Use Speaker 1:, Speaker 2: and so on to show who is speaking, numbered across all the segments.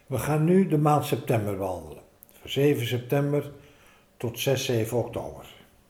Speaker 1: We gaan nu de maand september behandelen. Van 7 september tot 6, 7 oktober.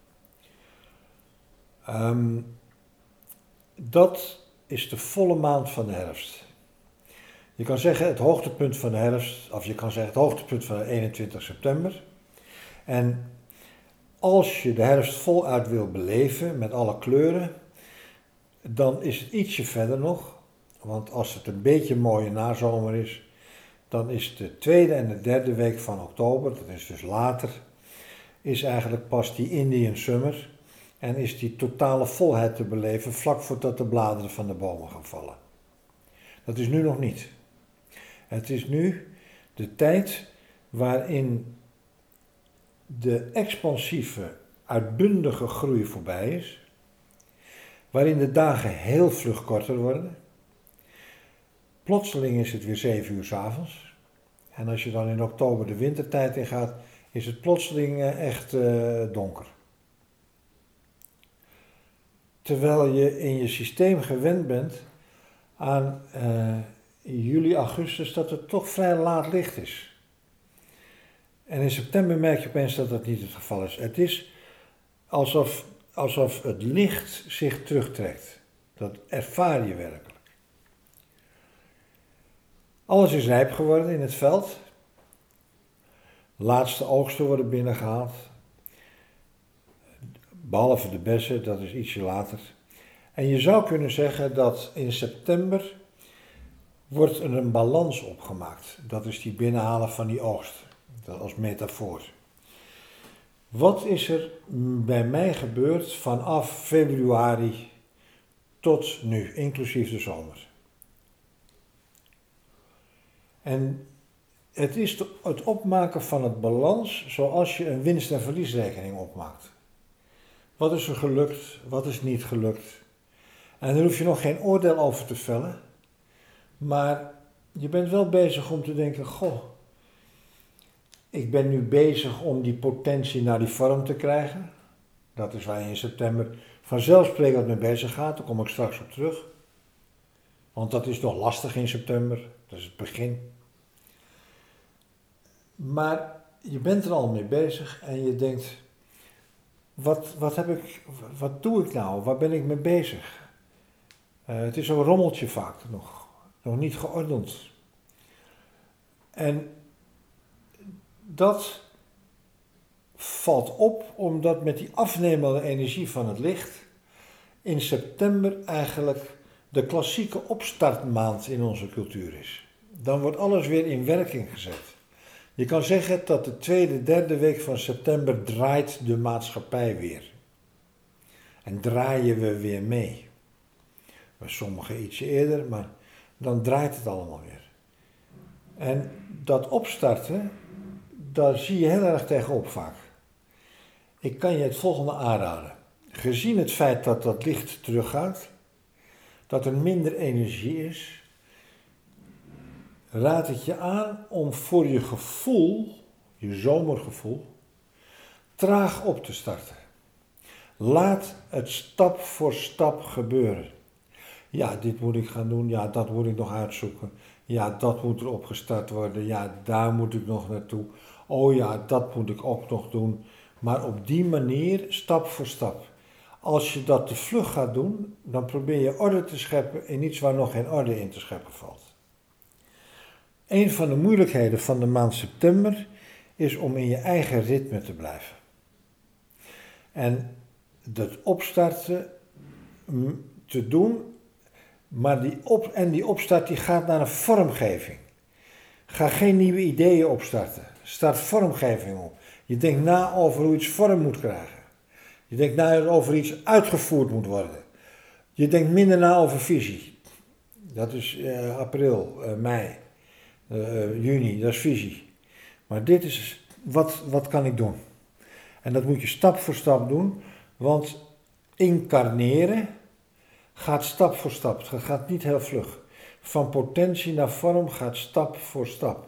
Speaker 1: Dat is de volle maand van de herfst. Je kan zeggen het hoogtepunt van de herfst, of je kan zeggen het hoogtepunt van 21 september. En als je de herfst voluit wil beleven met alle kleuren, dan is het ietsje verder nog. Want als het een beetje mooie nazomer is, dan is de tweede en de derde week van oktober, dat is dus later, is eigenlijk pas die Indian Summer en is die totale volheid te beleven vlak voordat de bladeren van de bomen gaan vallen. Dat is nu nog niet. Het is nu de tijd waarin de expansieve, uitbundige groei voorbij is, waarin de dagen heel vlug korter worden. Plotseling is het weer 7 uur 's avonds. En als je dan in oktober de wintertijd ingaat, is het plotseling echt donker. Terwijl je in je systeem gewend bent aan juli, augustus, dat het toch vrij laat licht is. En in september merk je opeens dat dat niet het geval is. Het is alsof het licht zich terugtrekt. Dat ervaar je werkelijk. Alles is rijp geworden in het veld. Laatste oogsten worden binnengehaald. Behalve de bessen, dat is ietsje later. En je zou kunnen zeggen dat in september wordt er een balans opgemaakt. Dat is die binnenhalen van die oogst. Dat als metafoor. Wat is er bij mij gebeurd vanaf februari tot nu, inclusief de zomer? En het is het opmaken van het balans zoals je een winst- en verliesrekening opmaakt. Wat is er gelukt, wat is niet gelukt? En daar hoef je nog geen oordeel over te vellen. Maar je bent wel bezig om te denken, goh, ik ben nu bezig om die potentie naar die vorm te krijgen. Dat is waar je in september vanzelfsprekend mee bezig gaat, daar kom ik straks op terug. Want dat is nog lastig in september, dat is het begin. Maar je bent er al mee bezig en je denkt, wat doe ik nou? Waar ben ik mee bezig? Het is een rommeltje vaak nog niet geordend. En dat valt op omdat met die afnemende energie van het licht in september eigenlijk de klassieke opstartmaand in onze cultuur is. Dan wordt alles weer in werking gezet. Je kan zeggen dat de tweede, derde week van september draait de maatschappij weer. En draaien we weer mee. Bij sommigen ietsje eerder, maar dan draait het allemaal weer. En dat opstarten, daar zie je heel erg tegenop vaak. Ik kan je het volgende aanraden. Gezien het feit dat dat licht teruggaat, dat er minder energie is, raad ik je aan om voor je gevoel, je zomergevoel, traag op te starten. Laat het stap voor stap gebeuren. Ja, dit moet ik gaan doen, ja, dat moet ik nog uitzoeken. Ja, dat moet er opgestart worden, ja, daar moet ik nog naartoe. Oh ja, dat moet ik ook nog doen. Maar op die manier, stap voor stap. Als je dat te vlug gaat doen, dan probeer je orde te scheppen in iets waar nog geen orde in te scheppen valt. Een van de moeilijkheden van de maand september is om in je eigen ritme te blijven. En dat opstarten te doen, maar die opstart die gaat naar een vormgeving. Ga geen nieuwe ideeën opstarten. Start vormgeving op. Je denkt na over hoe iets vorm moet krijgen. Je denkt na over iets uitgevoerd moet worden. Je denkt minder na over visie. Dat is april, mei, juni, dat is visie. Maar dit is, wat kan ik doen? En dat moet je stap voor stap doen, want incarneren gaat stap voor stap. Het gaat niet heel vlug. Van potentie naar vorm gaat stap voor stap.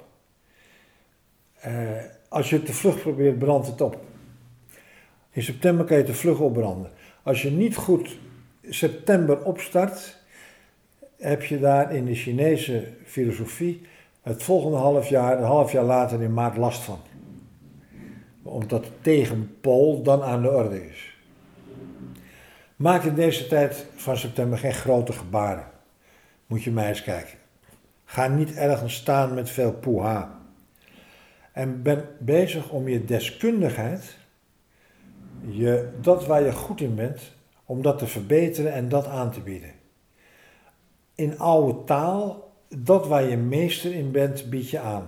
Speaker 1: Als je het te vlug probeert, brandt het op. In september kan je te vlug opbranden. Als je niet goed september opstart, heb je daar in de Chinese filosofie het volgende half jaar, een half jaar later in maart last van. Omdat de tegenpool dan aan de orde is. Maak in deze tijd van september geen grote gebaren. Moet je mij eens kijken. Ga niet ergens staan met veel poeha. En ben bezig om je deskundigheid, dat waar je goed in bent, om dat te verbeteren en dat aan te bieden. In oude taal, dat waar je meester in bent, bied je aan.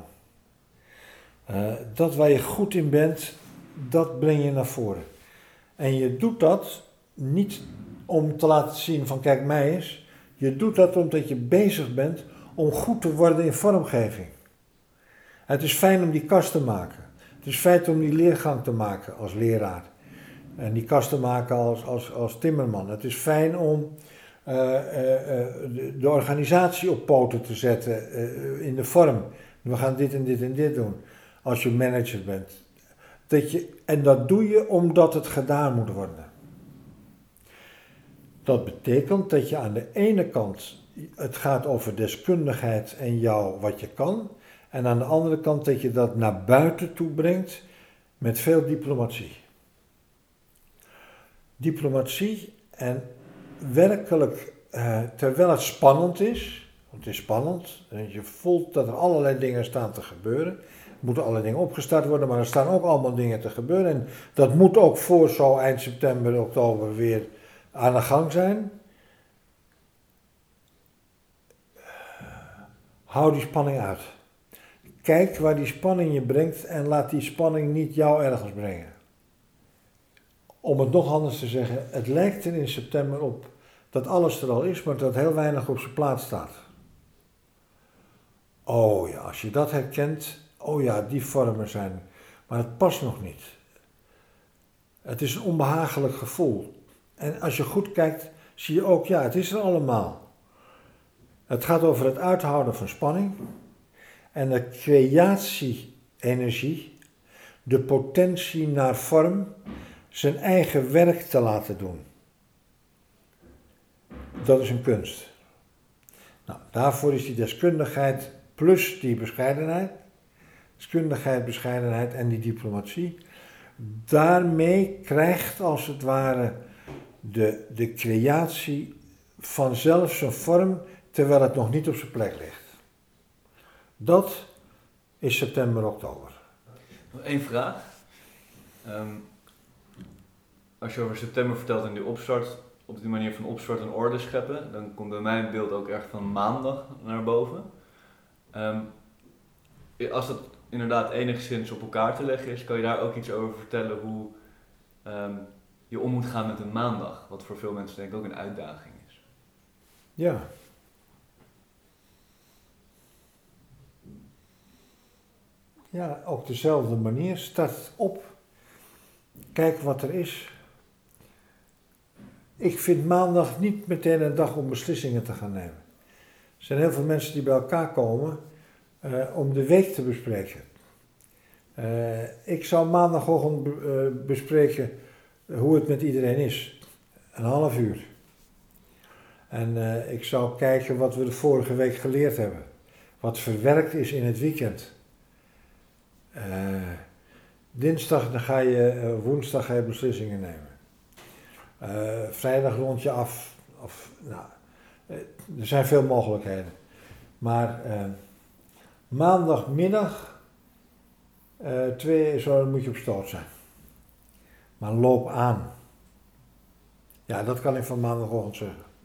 Speaker 1: Dat waar je goed in bent, dat breng je naar voren. En je doet dat niet om te laten zien van kijk mij eens. Je doet dat omdat je bezig bent om goed te worden in vormgeving. Het is fijn om die kast te maken. Het is fijn om die leergang te maken als leraar. En die kast te maken als timmerman. Het is fijn om de organisatie op poten te zetten in de vorm. We gaan dit en dit en dit doen als je manager bent. En dat doe je omdat het gedaan moet worden. Dat betekent dat je aan de ene kant, het gaat over deskundigheid en wat je kan. En aan de andere kant dat je dat naar buiten toe brengt met veel diplomatie. Diplomatie en werkelijk, terwijl het spannend is, want het is spannend, en je voelt dat er allerlei dingen staan te gebeuren. Er moeten allerlei dingen opgestart worden, maar er staan ook allemaal dingen te gebeuren. En dat moet ook voor zo eind september, oktober weer aan de gang zijn. Hou die spanning uit. Kijk waar die spanning je brengt en laat die spanning niet jou ergens brengen. Om het nog anders te zeggen, het lijkt er in september op dat alles er al is, maar dat heel weinig op zijn plaats staat. Oh ja, als je dat herkent, oh ja, die vormen zijn, maar het past nog niet. Het is een onbehagelijk gevoel. En als je goed kijkt, zie je ook, ja, het is er allemaal. Het gaat over het uithouden van spanning en de creatie-energie, de potentie naar vorm, zijn eigen werk te laten doen. Dat is een kunst. Nou, daarvoor is die deskundigheid plus die bescheidenheid, bescheidenheid en die diplomatie. Daarmee krijgt als het ware de creatie vanzelf zijn vorm, terwijl het nog niet op zijn plek ligt. Dat is september, oktober.
Speaker 2: Nog één vraag. Als je over september vertelt en die opstart, op die manier van opstart en orde scheppen, dan komt bij mij een beeld ook echt van maandag naar boven. Als dat inderdaad enigszins op elkaar te leggen is, kan je daar ook iets over vertellen hoe je om moet gaan met een maandag, wat voor veel mensen denk ik ook een uitdaging is.
Speaker 1: Ja. Ja, op dezelfde manier. Start op. Kijk wat er is. Ik vind maandag niet meteen een dag om beslissingen te gaan nemen. Er zijn heel veel mensen die bij elkaar komen om de week te bespreken. Ik zou maandagochtend bespreken hoe het met iedereen is. Een half uur. En ik zou kijken wat we de vorige week geleerd hebben. Wat verwerkt is in het weekend. Dinsdag woensdag ga je beslissingen nemen. Vrijdag rond je af. Er zijn veel mogelijkheden. Maar maandagmiddag, 2 zo moet je op stoot zijn. Maar loop aan. Ja, dat kan ik van maandagochtend zeggen.